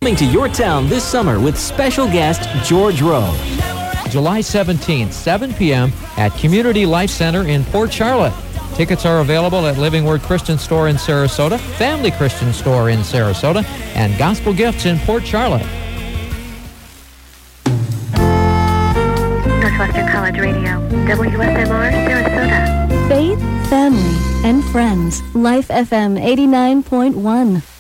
Coming to your town this summer with special guest George Rowe. July 17th, 7 p.m. at Community Life Center in Port Charlotte. Tickets are available at Living Word Christian Store in Sarasota, Family Christian Store in Sarasota, and Gospel Gifts in Port Charlotte. Northwestern College Radio, WSMR, Sarasota. Faith, family, and friends. Life FM 89.1.